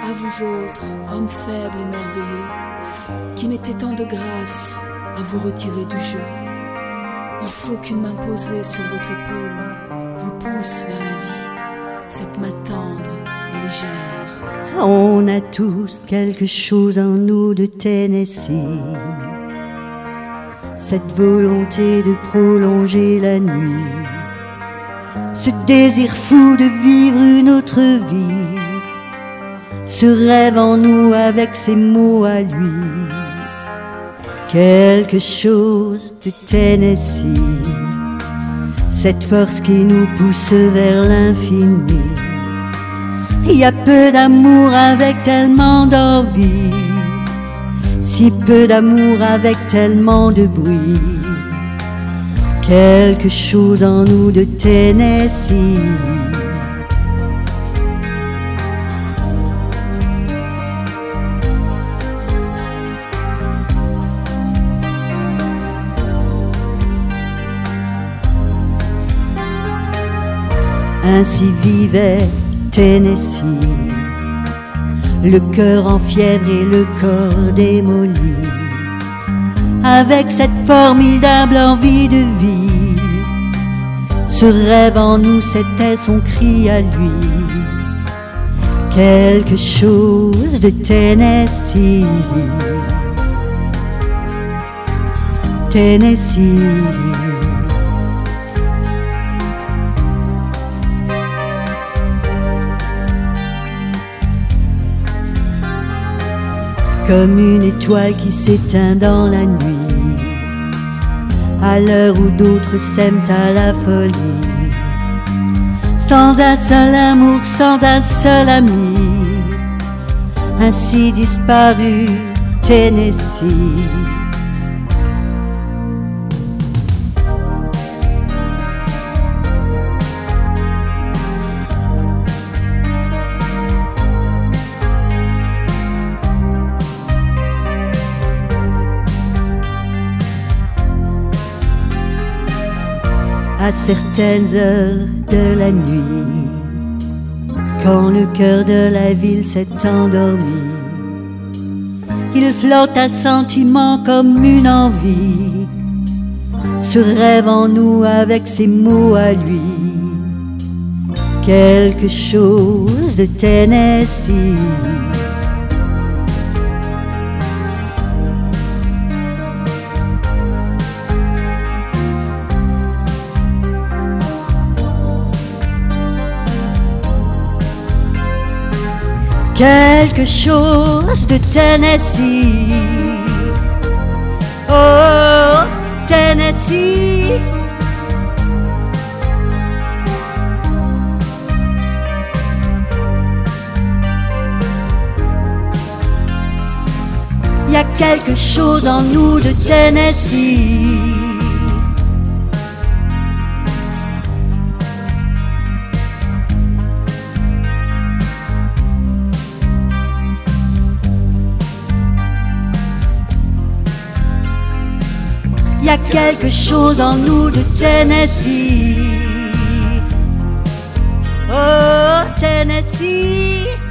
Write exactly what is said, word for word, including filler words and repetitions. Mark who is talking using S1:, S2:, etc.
S1: À vous autres, hommes faibles et merveilleux, qui mettez tant de grâce à vous retirer du jeu. Il faut qu'une main posée sur votre épaule vous pousse vers la vie, cette main tendre et légère.
S2: On a tous quelque chose en nous de Tennessee, cette volonté de prolonger la nuit, ce désir fou de vivre une autre vie, ce rêve en nous avec ses mots à lui. Quelque chose de Tennessee, cette force qui nous pousse vers l'infini. Il y a peu d'amour avec tellement d'envie, si peu d'amour avec tellement de bruit. Quelque chose en nous de Tennessee. Ainsi vivait Tennessee, le cœur en fièvre et le corps démoli, avec cette formidable envie de vie. Ce rêve en nous, c'était son cri à lui. Quelque chose de Tennessee, Tennessee. Comme une étoile qui s'éteint dans la nuit, à l'heure où d'autres s'aiment à la folie, sans un seul amour, sans un seul ami, ainsi disparu Tennessee. À certaines heures de la nuit, quand le cœur de la ville s'est endormi, il flotte un sentiment comme une envie, ce rêve en nous avec ses mots à lui. Quelque chose de Tennessee, quelque chose de Tennessee. Oh, Tennessee. Il y a quelque chose en nous de Tennessee. Il y a quelque chose en nous de Tennessee. Oh, Tennessee.